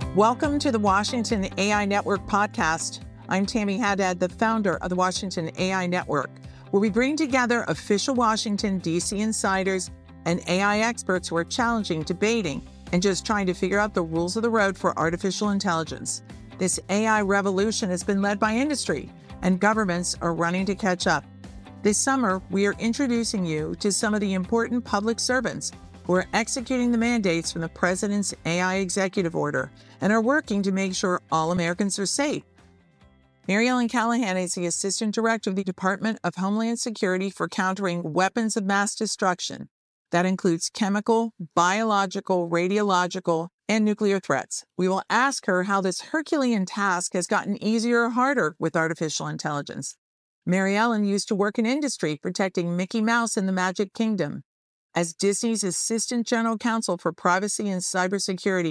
Welcome to the Washington AI Network podcast. I'm Tammy Haddad, the founder of the Washington AI Network, where we bring together official Washington, D.C. insiders and AI experts who are challenging, debating, and just trying to figure out the rules of the road for artificial intelligence. This AI revolution has been led by industry, and governments are running to catch up. This summer, we are introducing you to some of the important public servants who are executing the mandates from the President's AI executive order and are working to make sure all Americans are safe. Mary Ellen Callahan is the Assistant Director of the Department of Homeland Security for countering weapons of mass destruction. That includes chemical, biological, radiological, and nuclear threats. We will ask her how this Herculean task has gotten easier or harder with artificial intelligence. Mary Ellen used to work in industry protecting Mickey Mouse in the Magic Kingdom. As Disney's Assistant General Counsel for Privacy and Cybersecurity.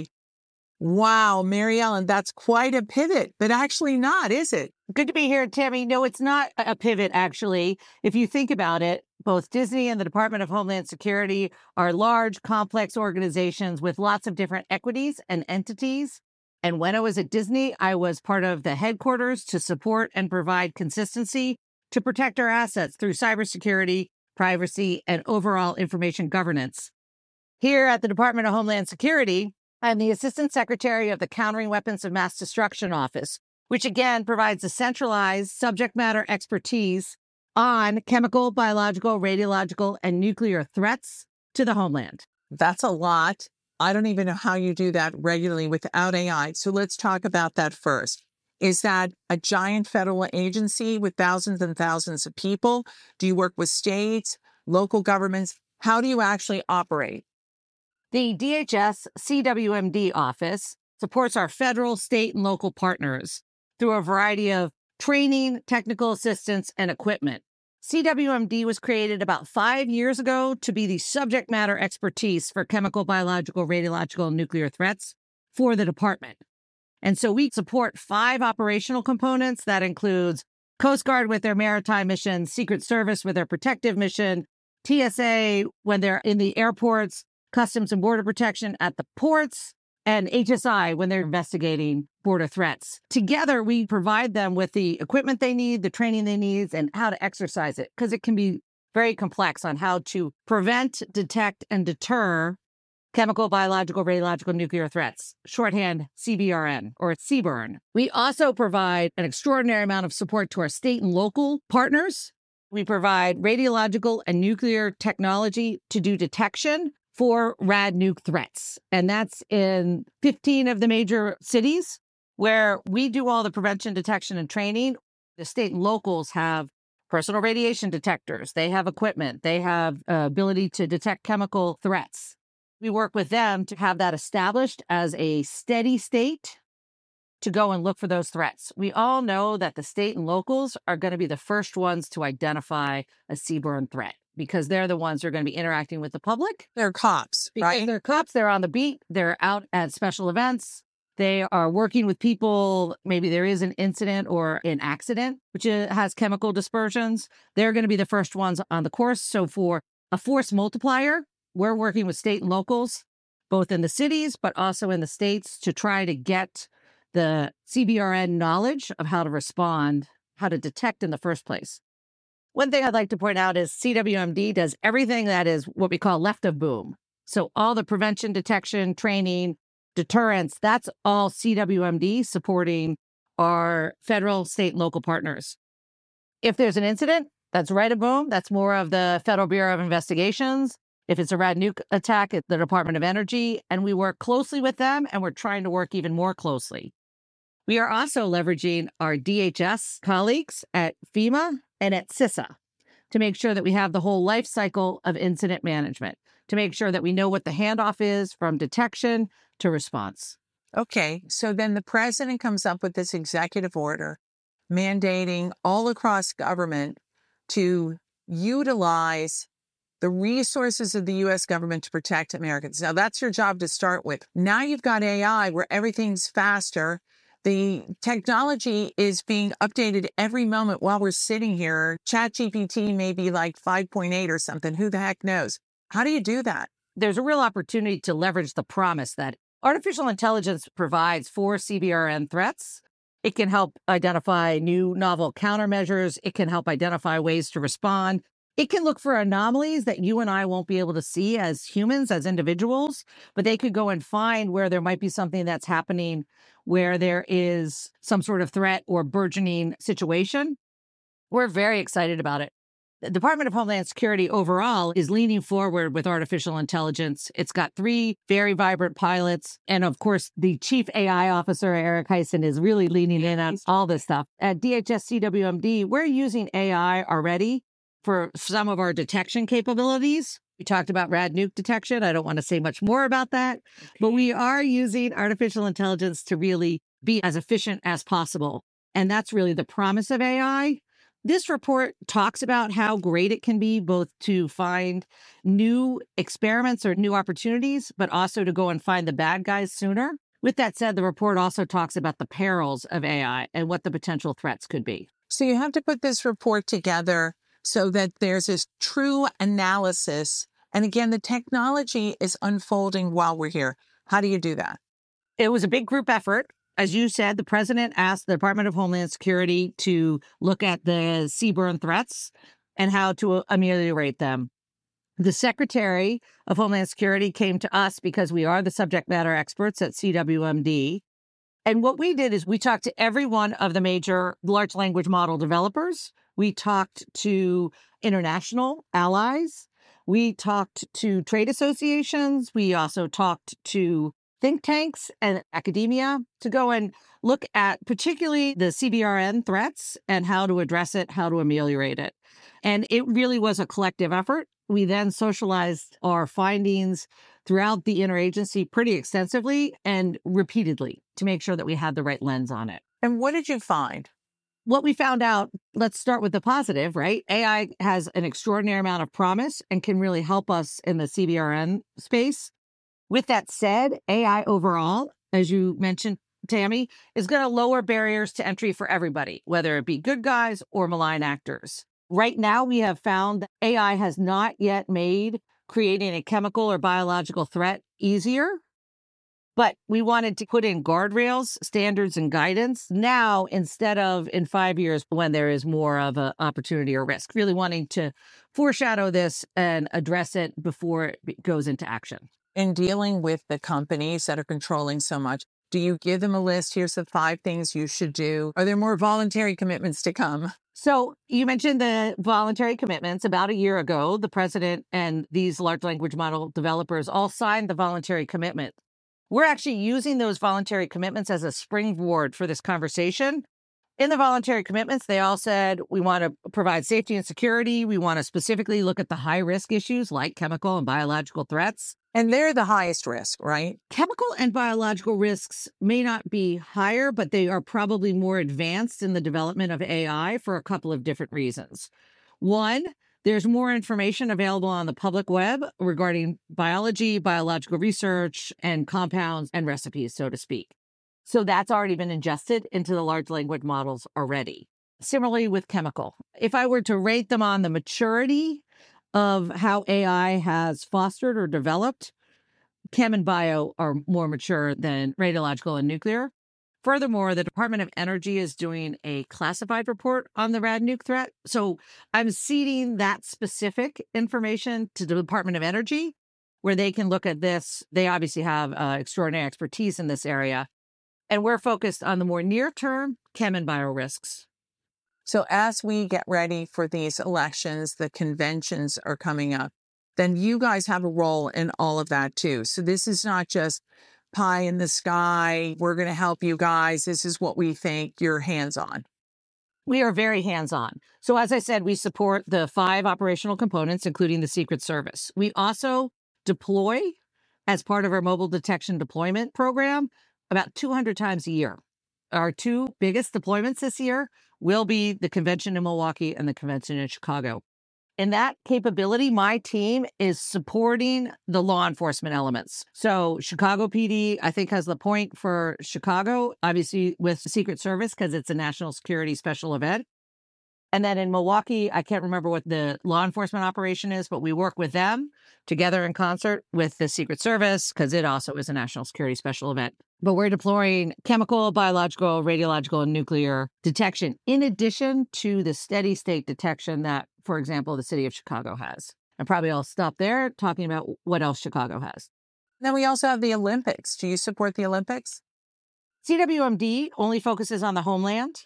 Wow, Mary Ellen, that's quite a pivot, but actually not, is it? Good to be here, Tammy. No, it's not a pivot, actually. If you think about it, both Disney and the Department of Homeland Security are large, complex organizations with lots of different equities and entities. And when I was at Disney, I was part of the headquarters to support and provide consistency to protect our assets through cybersecurity, privacy, and overall information governance. Here at the Department of Homeland Security, I'm the Assistant Secretary of the Countering Weapons of Mass Destruction Office, which again provides a centralized subject matter expertise on chemical, biological, radiological, and nuclear threats to the homeland. That's a lot. I don't even know how you do that regularly without AI. So let's talk about that first. Is that a giant federal agency with thousands and thousands of people? Do you work with states, local governments? How do you actually operate? The DHS CWMD office supports our federal, state, and local partners through a variety of training, technical assistance, and equipment. CWMD was created about 5 years ago to be the subject matter expertise for chemical, biological, radiological, and nuclear threats for the department. And so we support 5 operational components. That includes Coast Guard with their maritime mission, Secret Service with their protective mission, TSA when they're in the airports, Customs and Border Protection at the ports, and HSI when they're investigating border threats. Together, we provide them with the equipment they need, the training they need, and how to exercise it, because it can be very complex on how to prevent, detect, and deter chemical, biological, radiological, nuclear threats, shorthand CBRN or CBRN. We also provide an extraordinary amount of support to our state and local partners. We provide radiological and nuclear technology to do detection for rad nuke threats. And that's in 15 of the major cities where we do all the prevention, detection, and training. The state and locals have personal radiation detectors. They have equipment. They have ability to detect chemical threats. We work with them to have that established as a steady state to go and look for those threats. We all know that the state and locals are going to be the first ones to identify a CBRN threat because they're the ones who are going to be interacting with the public. They're cops, right? They're cops. They're on the beat. They're out at special events. They are working with people. Maybe there is an incident or an accident, which has chemical dispersions. They're going to be the first ones on the course. So for a force multiplier, we're working with state and locals, both in the cities, but also in the states to try to get the CBRN knowledge of how to respond, how to detect in the first place. One thing I'd like to point out is CWMD does everything that is what we call left of boom. So all the prevention, detection, training, deterrence, that's all CWMD supporting our federal, state, and local partners. If there's an incident, that's right of boom. That's more of the Federal Bureau of Investigations. If it's a rad nuke attack, it's the Department of Energy, and we work closely with them, and we're trying to work even more closely. We are also leveraging our DHS colleagues at FEMA and at CISA to make sure that we have the whole life cycle of incident management, to make sure that we know what the handoff is from detection to response. Okay, so then the president comes up with this executive order mandating all across government to utilize the resources of the U.S. government to protect Americans. Now, that's your job to start with. Now you've got AI where everything's faster. The technology is being updated every moment while we're sitting here. ChatGPT may be like 5.8 or something. Who the heck knows? How do you do that? There's a real opportunity to leverage the promise that Artificial intelligence provides for CBRN threats. It can help identify new novel countermeasures. It can help identify ways to respond. It can look for anomalies that you and I won't be able to see as humans, as individuals, but they could go and find where there might be something that's happening, where there is some sort of threat or burgeoning situation. We're very excited about it. The Department of Homeland Security overall is leaning forward with artificial intelligence. It's got 3 very vibrant pilots. And of course, the chief AI officer, Eric Heisen, is really leaning in on all this stuff. At DHS CWMD, we're using AI already for some of our detection capabilities. We talked about rad nuke detection. I don't want to say much more about that, but we are using artificial intelligence to really be as efficient as possible. And that's really the promise of AI. This report talks about how great it can be both to find new experiments or new opportunities, but also to go and find the bad guys sooner. With that said, the report also talks about the perils of AI and what the potential threats could be. So you have to put this report together so that there's this true analysis. And again, the technology is unfolding while we're here. How do you do that? It was a big group effort. As you said, the president asked the Department of Homeland Security to look at the CBRN threats and how to ameliorate them. The Secretary of Homeland Security came to us because we are the subject matter experts at CWMD. And what we did is we talked to every one of the major large language model developers. We talked to international allies. We talked to trade associations. We also talked to think tanks and academia to go and look at particularly the CBRN threats and how to address it, how to ameliorate it. And it really was a collective effort. We then socialized our findings throughout the interagency pretty extensively and repeatedly to make sure that we had the right lens on it. And what did you find? What we found out, let's start with the positive, right? AI has an extraordinary amount of promise and can really help us in the CBRN space. With that said, AI overall, as you mentioned, Tammy, is going to lower barriers to entry for everybody, whether it be good guys or malign actors. Right now, we have found that AI has not yet made creating a chemical or biological threat easier, but we wanted to put in guardrails, standards, and guidance now instead of in 5 years when there is more of an opportunity or risk, really wanting to foreshadow this and address it before it goes into action. In dealing with the companies that are controlling so much, do you give them a list? Here's the 5 things you should do. Are there more voluntary commitments to come? So you mentioned the voluntary commitments. About a year ago, the president and these large language model developers all signed the voluntary commitment. We're actually using those voluntary commitments as a springboard for this conversation. In the voluntary commitments, they all said, we want to provide safety and security. We want to specifically look at the high risk issues like chemical and biological threats. And they're the highest risk, right? Chemical and biological risks may not be higher, but they are probably more advanced in the development of AI for a couple of different reasons. One, there's more information available on the public web regarding biology, biological research, and compounds and recipes, so to speak. So that's already been ingested into the large language models already. Similarly with chemical. If I were to rate them on the maturity of how AI has fostered or developed, chem and bio are more mature than radiological and nuclear. Furthermore, the Department of Energy is doing a classified report on the rad nuke threat. So I'm ceding that specific information to the Department of Energy, where they can look at this. They obviously have extraordinary expertise in this area. And we're focused on the more near-term chem and bio risks. So as we get ready for these elections, the conventions are coming up, then you guys have a role in all of that too. So this is not just pie in the sky. We're going to help you guys. This is what we think. You're hands-on. We are very hands-on. So as I said, we support the 5 operational components, including the Secret Service. We also deploy as part of our mobile detection deployment program about 200 times a year. Our 2 biggest deployments this year will be the convention in Milwaukee and the convention in Chicago. In that capability, my team is supporting the law enforcement elements. So Chicago PD, I think, has the point for Chicago, obviously with the Secret Service, because it's a national security special event. And then in Milwaukee, I can't remember what the law enforcement operation is, but we work with them together in concert with the Secret Service because it also is a national security special event. But we're deploying chemical, biological, radiological, and nuclear detection in addition to the steady state detection that, for example, the city of Chicago has. And probably I'll stop there talking about what else Chicago has. Then we also have the Olympics. Do you support the Olympics? CWMD only focuses on the homeland.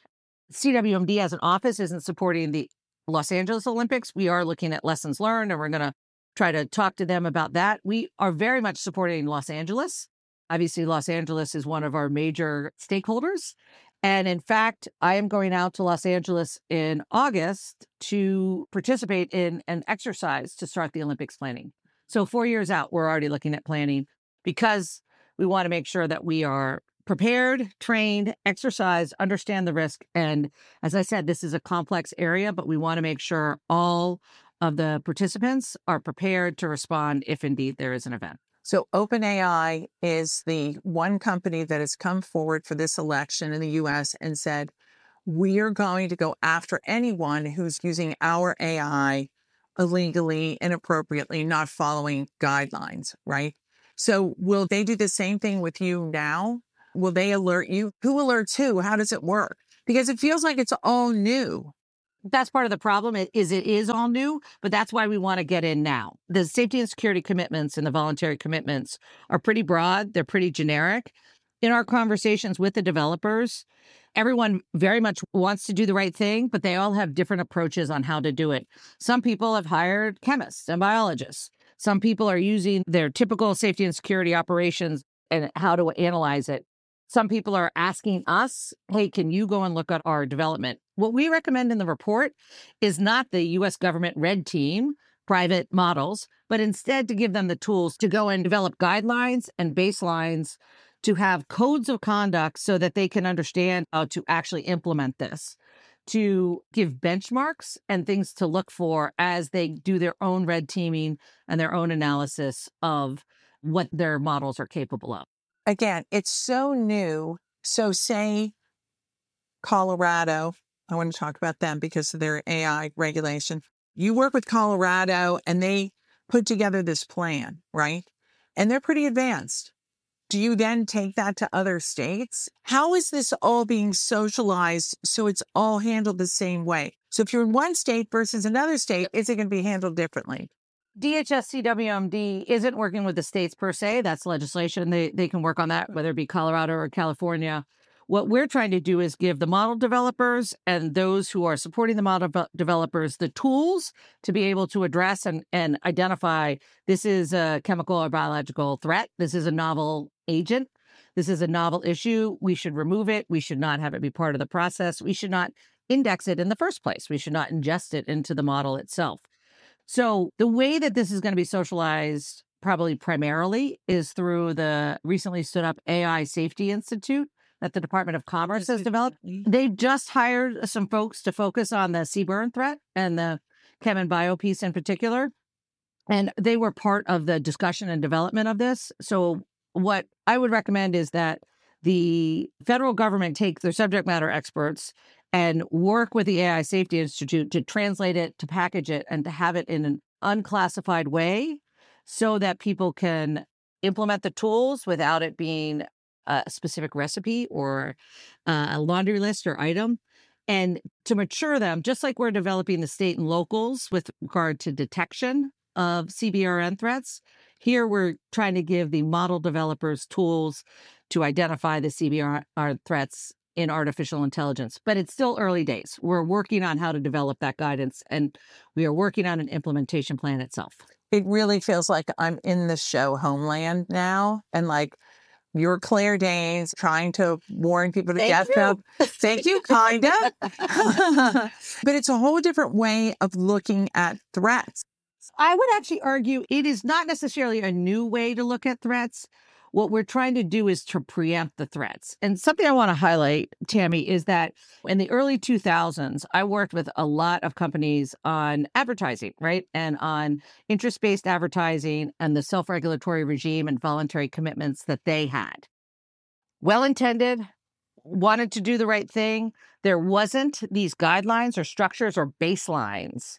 CWMD as an office isn't supporting the Los Angeles Olympics. We are looking at lessons learned, and we're going to try to talk to them about that. We are very much supporting Los Angeles. Obviously, Los Angeles is one of our major stakeholders. And in fact, I am going out to Los Angeles in August to participate in an exercise to start the Olympics planning. So 4 years out, we're already looking at planning because we want to make sure that we are prepared, trained, exercise, understand the risk. And as I said, this is a complex area, but we want to make sure all of the participants are prepared to respond if indeed there is an event. So OpenAI is the one company that has come forward for this election in the US and said, we are going to go after anyone who's using our AI illegally, inappropriately, not following guidelines, right? So will they do the same thing with you now? Will they alert you? Who alerts who? How does it work? Because it feels like it's all new. That's part of the problem. It is all new, but that's why we want to get in now. The safety and security commitments and the voluntary commitments are pretty broad. They're pretty generic. In our conversations with the developers, everyone very much wants to do the right thing, but they all have different approaches on how to do it. Some people have hired chemists and biologists. Some people are using their typical safety and security operations and how to analyze it. Some people are asking us, hey, can you go and look at our development? What we recommend in the report is not the U.S. government red team, private models, but instead to give them the tools to go and develop guidelines and baselines to have codes of conduct so that they can understand how to actually implement this, to give benchmarks and things to look for as they do their own red teaming and their own analysis of what their models are capable of. Again, it's so new. So say Colorado, I want to talk about them because of their AI regulation. You work with Colorado and they put together this plan, right? And they're pretty advanced. Do you then take that to other states? How is this all being socialized so it's all handled the same way? So if you're in one state versus another state, is it going to be handled differently? DHS CWMD isn't working with the states per se. That's legislation. They can work on that, whether it be Colorado or California. What we're trying to do is give the model developers and those who are supporting the model developers the tools to be able to address and identify this is a chemical or biological threat. This is a novel agent. This is a novel issue. We should remove it. We should not have it be part of the process. We should not index it in the first place. We should not ingest it into the model itself. So the way that this is going to be socialized probably primarily is through the recently stood up AI Safety Institute that the Department of Commerce has developed. They've just hired some folks to focus on the CBRN threat and the chem and bio piece in particular. And they were part of the discussion and development of this. So what I would recommend is that the federal government take their subject matter experts and work with the AI Safety Institute to translate it, to package it, and to have it in an unclassified way so that people can implement the tools without it being a specific recipe or a laundry list or item, and to mature them, just like we're developing the state and locals with regard to detection of CBRN threats. Here, we're trying to give the model developers tools to identify the CBRN threats in artificial intelligence, but it's still early days. We're working on how to develop that guidance, and we are working on an implementation plan itself. It really feels like I'm in the show Homeland now, and like you're Claire Danes trying to warn people to get up. Thank you, kind of. But it's a whole different way of looking at threats. I would actually argue it is not necessarily a new way to look at threats. What we're trying to do is to preempt the threats. And something I want to highlight, Tammy, is that in the early 2000s, I worked with a lot of companies on advertising, right? And on interest-based advertising and the self-regulatory regime and voluntary commitments that they had. Well-intended, wanted to do the right thing, there wasn't these guidelines or structures or baselines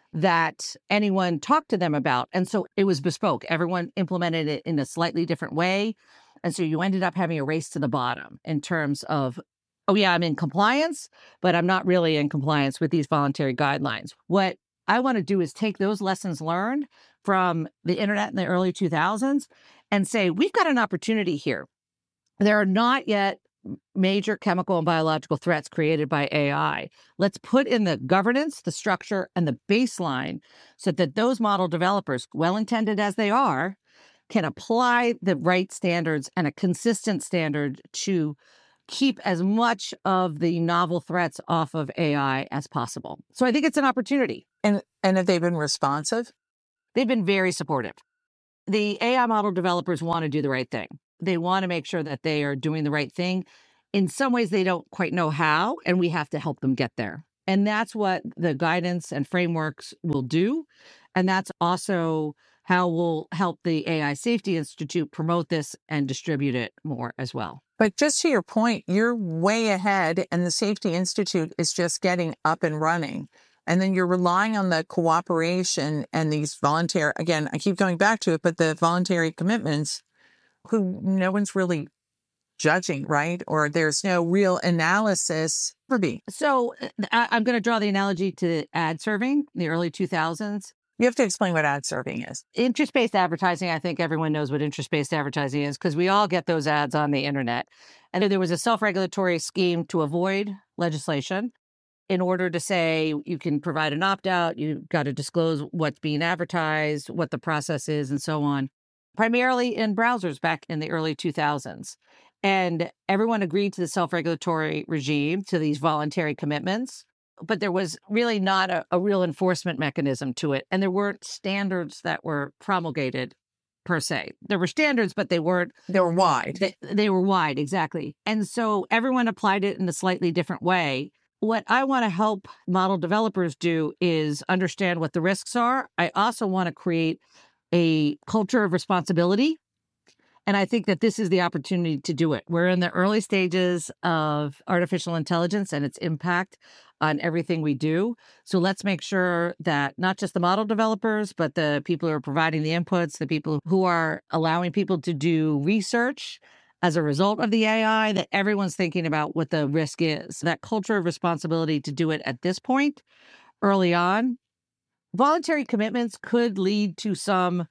that anyone talked to them about. And so it was bespoke. Everyone implemented it in a slightly different way. And so you ended up having a race to the bottom in terms of, oh yeah, I'm in compliance, but I'm not really in compliance with these voluntary guidelines. What I want to do is take those lessons learned from the internet in the early 2000s and say, we've got an opportunity here. There are not yet major chemical and biological threats created by AI. Let's put in the governance, the structure, and the baseline so that those model developers, well-intended as they are, can apply the right standards and a consistent standard to keep as much of the novel threats off of AI as possible. So I think it's an opportunity. And have they been responsive? They've been very supportive. The AI model developers want to do the right thing. They want to make sure that they are doing the right thing. In some ways, they don't quite know how, and we have to help them get there. And that's what the guidance and frameworks will do. And that's also how we'll help the AI Safety Institute promote this and distribute it more as well. But just to your point, you're way ahead, and the Safety Institute is just getting up and running. And then you're relying on the cooperation and these voluntary, again, I keep going back to it, but the voluntary commitments who no one's really judging, right? Or there's no real analysis for me. So I'm going to draw the analogy to ad serving in the early 2000s. You have to explain what ad serving is. Interest-based advertising, I think everyone knows what interest-based advertising is because we all get those ads on the internet. And there was a self-regulatory scheme to avoid legislation in order to say you can provide an opt-out, you've got to disclose what's being advertised, what the process is, and so on. Primarily in browsers back in the early 2000s. And everyone agreed to the self-regulatory regime, to these voluntary commitments, but there was really not a real enforcement mechanism to it. And there weren't standards that were promulgated per se. There were standards, but they weren't. They were wide. They were wide, exactly. And so everyone applied it in a slightly different way. What I want to help model developers do is understand what the risks are. I also want to create a culture of responsibility. And I think that this is the opportunity to do it. We're in the early stages of artificial intelligence and its impact on everything we do. So let's make sure that not just the model developers, but the people who are providing the inputs, the people who are allowing people to do research as a result of the AI, that everyone's thinking about what the risk is. That culture of responsibility to do it at this point, early on. Voluntary commitments could lead to some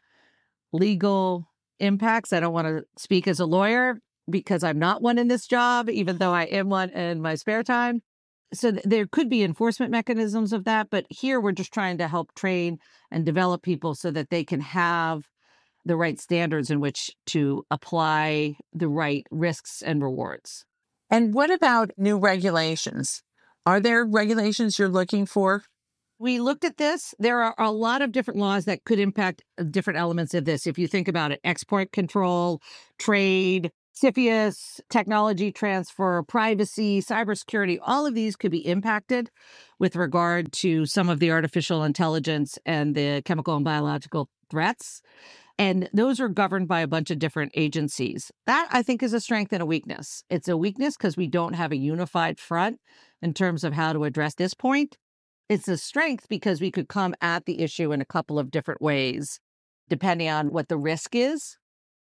legal impacts. I don't want to speak as a lawyer because I'm not one in this job, even though I am one in my spare time. So there could be enforcement mechanisms of that. But here we're just trying to help train and develop people so that they can have the right standards in which to apply the right risks and rewards. And what about new regulations? Are there regulations you're looking for? We looked at this. There are a lot of different laws that could impact different elements of this. If you think about it, export control, trade, CFIUS, technology transfer, privacy, cybersecurity, all of these could be impacted with regard to some of the artificial intelligence and the chemical and biological threats. And those are governed by a bunch of different agencies. That, I think, is a strength and a weakness. It's a weakness because we don't have a unified front in terms of how to address this point. It's a strength because we could come at the issue in a couple of different ways, depending on what the risk is.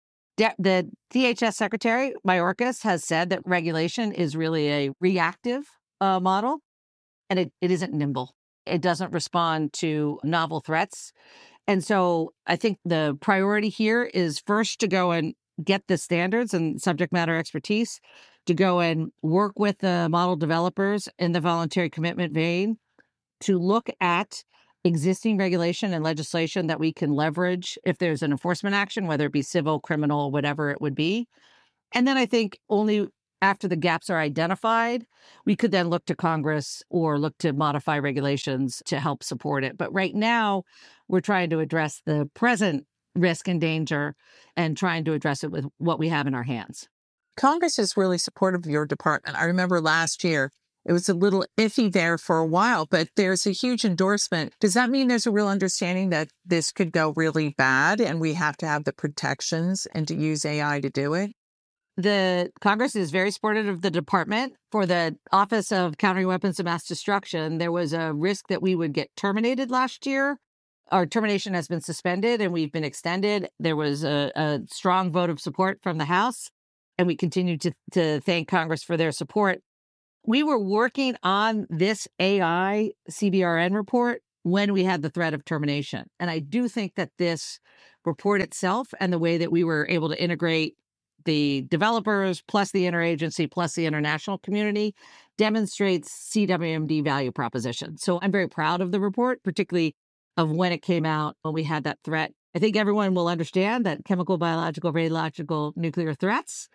The DHS Secretary, Mayorkas, has said that regulation is really a reactive model, and it isn't nimble. It doesn't respond to novel threats. And so I think the priority here is first to go and get the standards and subject matter expertise, to go and work with the model developers in the voluntary commitment vein, to look at existing regulation and legislation that we can leverage if there's an enforcement action, whether it be civil, criminal, whatever it would be. And then I think only after the gaps are identified, we could then look to Congress or look to modify regulations to help support it. But right now, we're trying to address the present risk and danger and trying to address it with what we have in our hands. Congress is really supportive of your department. I remember last year, it was a little iffy there for a while, but there's a huge endorsement. Does that mean there's a real understanding that this could go really bad and we have to have the protections and to use AI to do it? The Congress is very supportive of the department. For the Office of Countering Weapons of Mass Destruction, there was a risk that we would get terminated last year. Our termination has been suspended and we've been extended. There was a strong vote of support from the House, and we continue to thank Congress for their support. We were working on this AI CBRN report when we had the threat of termination. And I do think that this report itself and the way that we were able to integrate the developers plus the interagency plus the international community demonstrates CWMD value proposition. So I'm very proud of the report, particularly of when it came out, when we had that threat. I think everyone will understand that chemical, biological, radiological, nuclear threats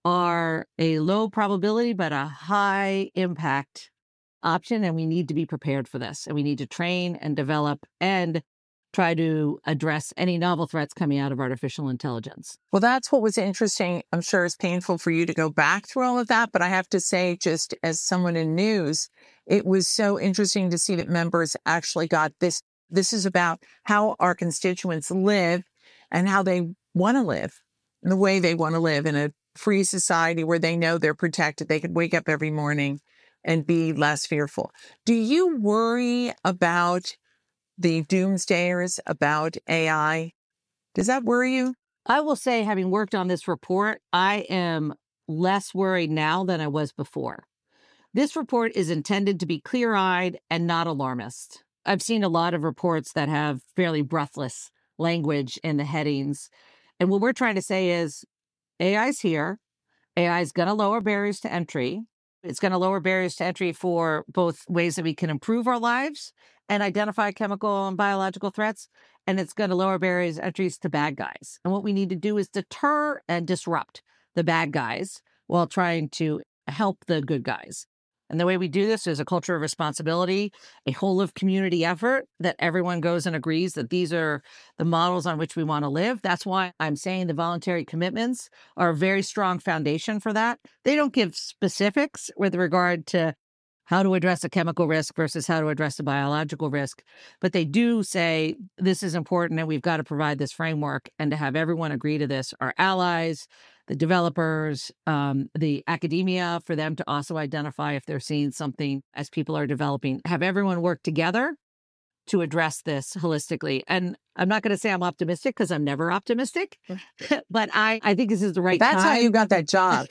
are a low probability but a high impact option, and we need to be prepared for this. And we need to train and develop and try to address any novel threats coming out of artificial intelligence. Well, that's what was interesting. I'm sure it's painful for you to go back through all of that, but I have to say, just as someone in news, it was so interesting to see that members actually got this. This is about how our constituents live and how they want to live, and the way they want to live in a free society where they know they're protected. They could wake up every morning and be less fearful. Do you worry about the doomsdayers, about AI? Does that worry you? I will say, having worked on this report, I am less worried now than I was before. This report is intended to be clear-eyed and not alarmist. I've seen a lot of reports that have fairly breathless language in the headings. And what we're trying to say is AI's here. AI is going to lower barriers to entry. It's going to lower barriers to entry for both ways that we can improve our lives and identify chemical and biological threats. And it's going to lower barriers to entries to bad guys. And what we need to do is deter and disrupt the bad guys while trying to help the good guys. And the way we do this is a culture of responsibility, a whole of community effort that everyone goes and agrees that these are the models on which we want to live. That's why I'm saying the voluntary commitments are a very strong foundation for that. They don't give specifics with regard to how to address a chemical risk versus how to address a biological risk, but they do say this is important and we've got to provide this framework, and to have everyone agree to this, our allies, the developers, the academia, for them to also identify if they're seeing something as people are developing, have everyone work together to address this holistically. And I'm not going to say I'm optimistic because I'm never optimistic, but I think this is the right time. That's how you got that job.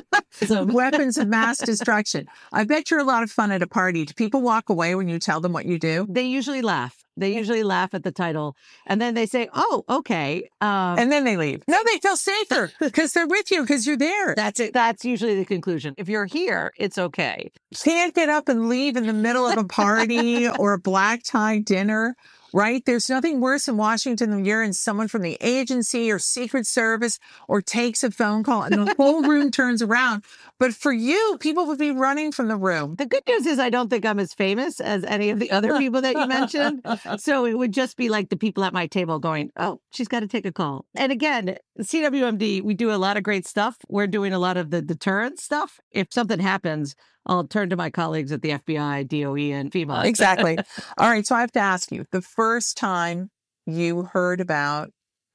So, weapons of mass destruction. I bet you're a lot of fun at a party. Do people walk away when you tell them what you do? They usually laugh. They usually laugh at the title. And then they say, oh, okay. And then they leave. No, they feel safer because they're with you because you're there. That's it. That's usually the conclusion. If you're here, it's okay. Can't get up and leave in the middle of a party or a black tie dinner. Right? There's nothing worse in Washington than you're in someone from the agency or Secret Service or takes a phone call and the whole room turns around. But for you, people would be running from the room. The good news is I don't think I'm as famous as any of the other people that you mentioned. So it would just be like the people at my table going, oh, she's got to take a call. And again, CWMD, we do a lot of great stuff. We're doing a lot of the deterrence stuff. If something happens, I'll turn to my colleagues at the FBI, DOE, and FEMA. Exactly. All right. So I have to ask you, the first time you heard about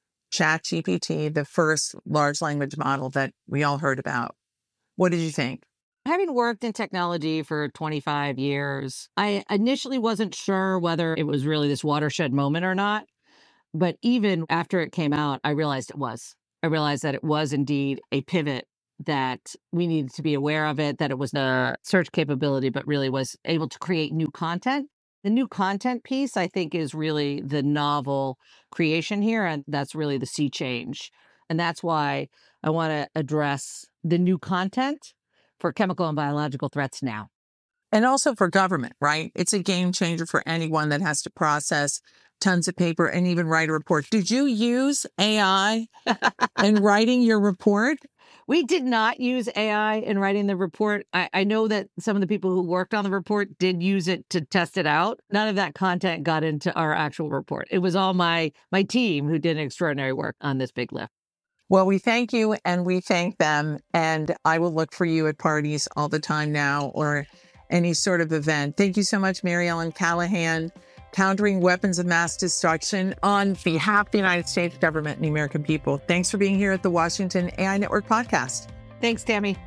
ChatGPT, the first large language model that we all heard about, what did you think? Having worked in technology for 25 years, I initially wasn't sure whether it was really this watershed moment or not. But even after it came out, I realized it was. I realized that it was indeed a pivot, that we needed to be aware of it, that it was a search capability, but really was able to create new content. The new content piece, I think, is really the novel creation here. And that's really the sea change. And that's why I want to address the new content for chemical and biological threats now. And also for government, right? It's a game changer for anyone that has to process tons of paper and even write a report. Did you use AI in writing your report? We did not use AI in writing the report. I know that some of the people who worked on the report did use it to test it out. None of that content got into our actual report. It was all my team who did extraordinary work on this big lift. Well, we thank you and we thank them. And I will look for you at parties all the time now or any sort of event. Thank you so much, Mary Ellen Callahan, Countering Weapons of Mass Destruction on behalf of the United States government and the American people. Thanks for being here at the Washington AI Network podcast. Thanks, Tammy.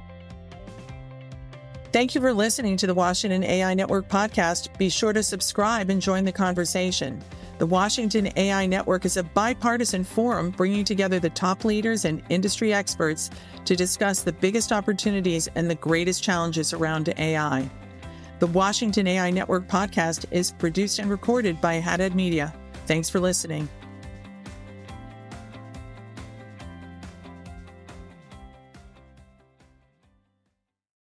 Thank you for listening to the Washington AI Network podcast. Be sure to subscribe and join the conversation. The Washington AI Network is a bipartisan forum bringing together the top leaders and industry experts to discuss the biggest opportunities and the greatest challenges around AI. The Washington AI Network podcast is produced and recorded by Haddad Media. Thanks for listening.